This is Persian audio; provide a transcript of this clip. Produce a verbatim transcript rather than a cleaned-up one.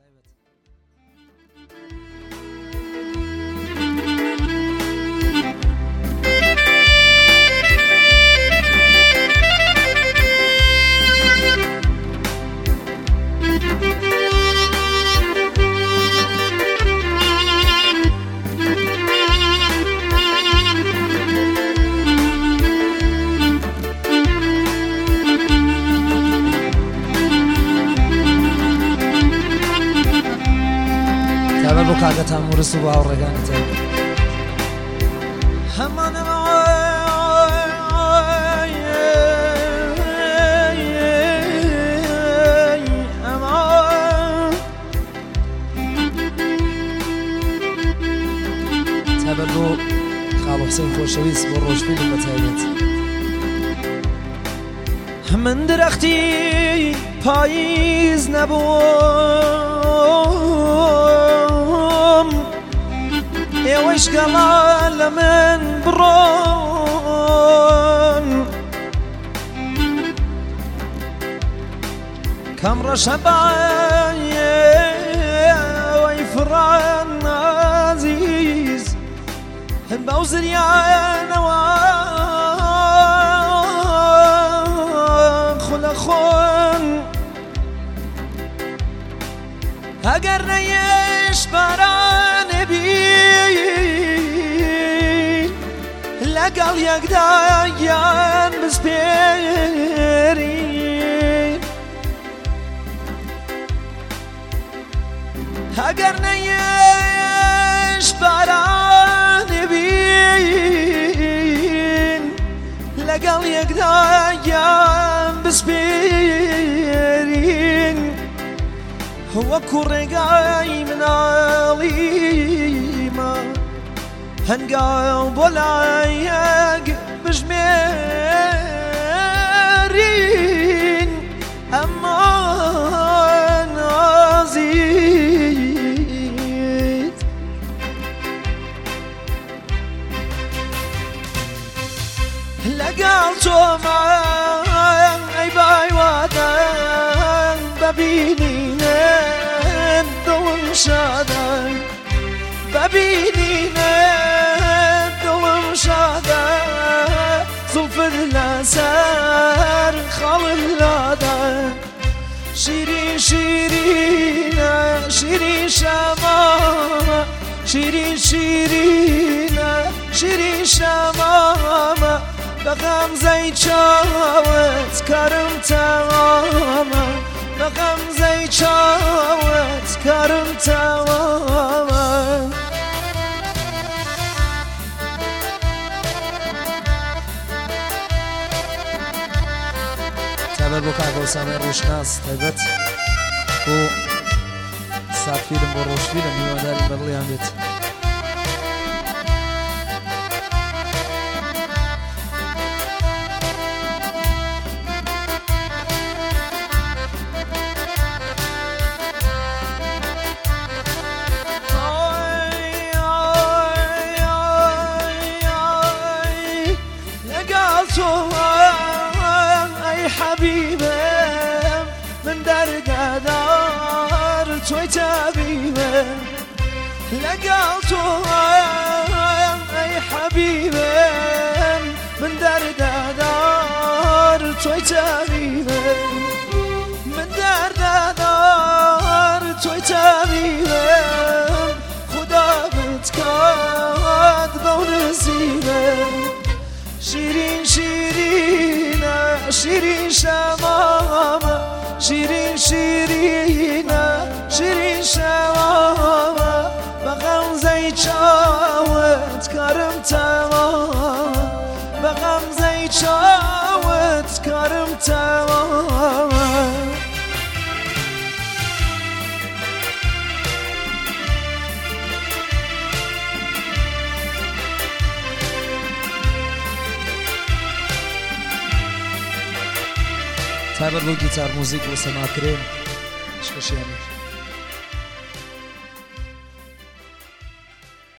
تابع بو كاغا تامورس و باورگان تا همان تابع بو خالو حسين خوشويس بو روشفيل بتايبت من درختی پاییز نبوم يوش قلال من برون كم رشباي ويفران عزيز بوزر يا نوان خلخون اگر نیش بران بی لقل یک دایان بسپیری اگر نیش بران بین لقل یک دایان بسپیرین هو كورجاي من عليما هنقاو بولايق بجميرين أمان عزيز لقالتو معاك أي باي وادان ببيني شادن ببینی دلم شادن زلفر لسر خالدن شیرین شیرین شیرین شما شیرین شیرین شیرین شما بغم زی چاوت کرم تمام بغم زی چاوت کرم تمام تابر بو کاغا سامر روشناس تابت بو سات فیلم بو روش فیلم میوادار برلیان بیت أي حبيبة من درقة دار توي تبيبة لقلتو أي حبيبة من درقة دار توي تبيبة من درقة دار توي تبيبة خدا بتكاد بونسيبة شیرین شیرین شیرین شمام شیرین شیرین شیرین شمام بغم زی چاوت کرم تمام بغم زی چاوت کرم تمام تابر بو گیتار موزیک و سماع کریم شکشی امیر